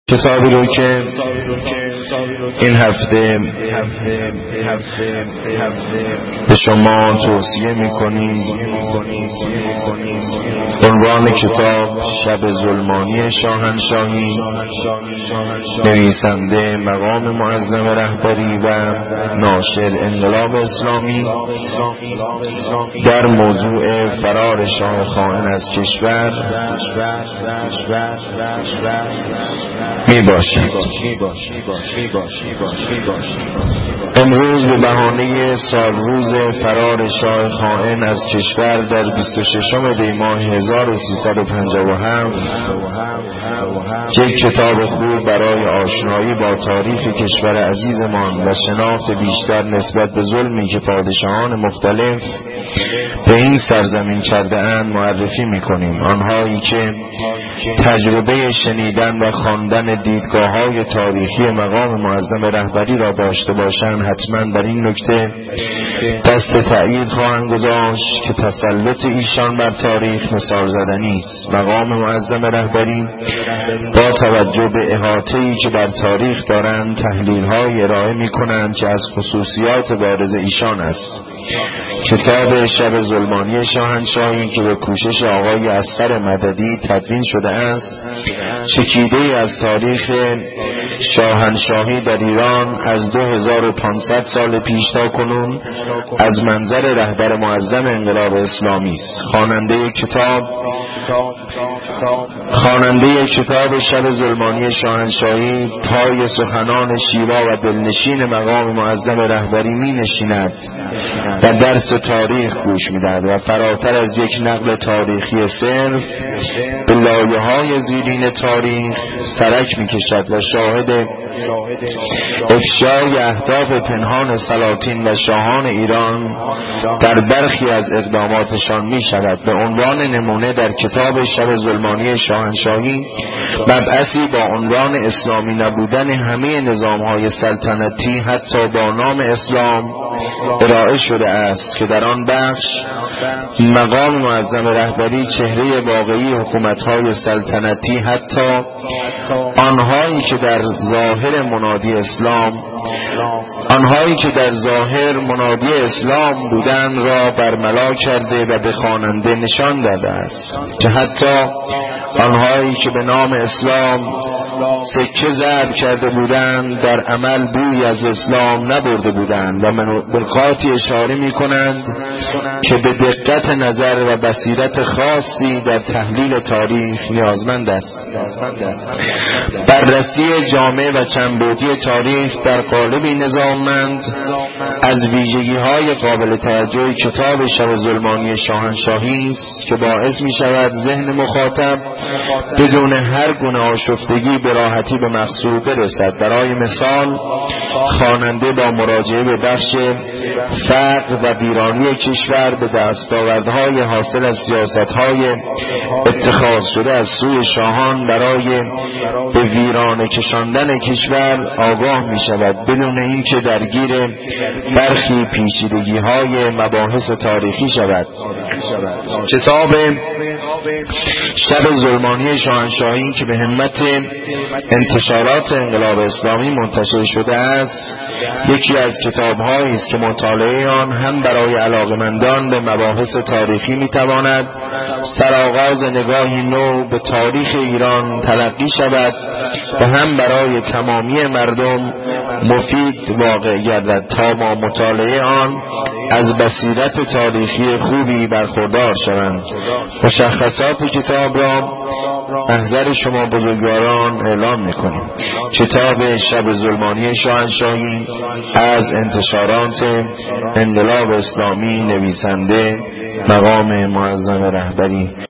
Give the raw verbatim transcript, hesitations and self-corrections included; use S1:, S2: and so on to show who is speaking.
S1: کتابی رو که این هفته به شما توصیه میکنیم عنوان کتاب شب ظلمانی شاهنشاهی، نویسنده مقام معظم رهبری و ناشر انقلاب اسلامی، در موضوع فرار شاه خائن از کشور می باشد. امروز به بهانه سال روز فرار شاه خائن از کشور در بیست و ششم دی ماه هزار و سیصد و پنجاه و هفت یک کتاب خوب برای آشنایی با تاریخ کشور عزیزمان و شناخت بیشتر نسبت به ظلمی که پادشاهان مختلف به این سرزمین کرده اند معرفی می‌کنیم. آنهایی که تجربه شنیدن و خواندن دیدگاه‌های تاریخی مقام معظم رهبری را داشته باشند حتما بر این نکته دست تأیید خواهند گذاشت که تسلط ایشان بر تاریخ مثال زدنی است. مقام معظم رهبری با توجه به احاطه‌ای که بر تاریخ دارند تحلیل‌های ارائه می‌کنند که از خصوصیات بارز ایشان است. کتاب شب ظلمانی شاهنشاهی که به کوشش آقای اصغر مددی تدوین شده است، چکیده از تاریخ شاهنشاهی در ایران از دو هزار و پانصد سال پیش تا کنون از منظر رهبر معظم انقلاب اسلامی است. خواننده کتاب خواننده کتاب شب ظلمانی شاهنشاهی پای سخنان شیوا و دلنشین مقام معظم رهبری می نشیند و درس تاریخ گوش می دهد و فراتر از یک نقل تاریخی صرف به لایه های زیرین تاریخ سرک می کشد و شاهد افشای اهداف پنهان سلاطین و شاهان ایران در برخی از اقداماتشان می شود. به عنوان نمونه در کتاب شب ظلمانی شاهنشاهی مبحثی با عنوان اسلامی نبودن همه نظام‌های سلطنتی حتی با نام اسلام ارائه شده است که در آن بخش مقام معظم رهبری چهره واقعی حکومت‌های سلطنتی حتی آنهایی که در ظاهر منادی اسلام آنهایی که در ظاهر منادی اسلام بودند را برملا کرده و به خواننده نشان داده است که حتی آنهایی که به نام اسلام سکه ضرب کرده بودند در عمل بوی از اسلام نبرده بودند و نکاتی اشاره می کنند که به دقت نظر و بصیرت خاصی در تحلیل تاریخ نیازمند است. بررسی جامع و چندبعدی تاریخ در قالبی نظاممند از ویژگی‌های قابل توجه کتاب شب ظلمانی شاهنشاهی است که باعث می شود ذهن مخاطب بدون هر گونه آشفتگی به راحتی به مقصود برسد. برای مثال خواننده با مراجعه به بخش فقر و ویرانی کشور به دستاوردهای حاصل از سیاست‌های اتخاذ شده از سوی شاهان برای به ویرانه کشاندن کشور آگاه می شود بدون اینکه درگیر برخی پیچیدگی‌های مباحث تاریخی شود. کتاب شب ظلمانی شاهنشاهی که به همت انتشارات انقلاب اسلامی منتشر شده است یکی از کتاب‌هایی است که مطالعه آن هم برای علاقه‌مندان به مباحث تاریخی می‌تواند سرآغاز نگاهی نو به تاریخ ایران تلقی شود و هم برای تمامی مردم مفید واقع گردد تا با مطالعه آن از بصیرت تاریخی خوبی برخوردار شوند. مشخصات کتاب را محضر شما بزرگواران اعلام می‌کنیم. کتاب شب ظلمانی شاهنشاهی از انتشارات انقلاب اسلامی، نویسنده مقام معظم رهبری.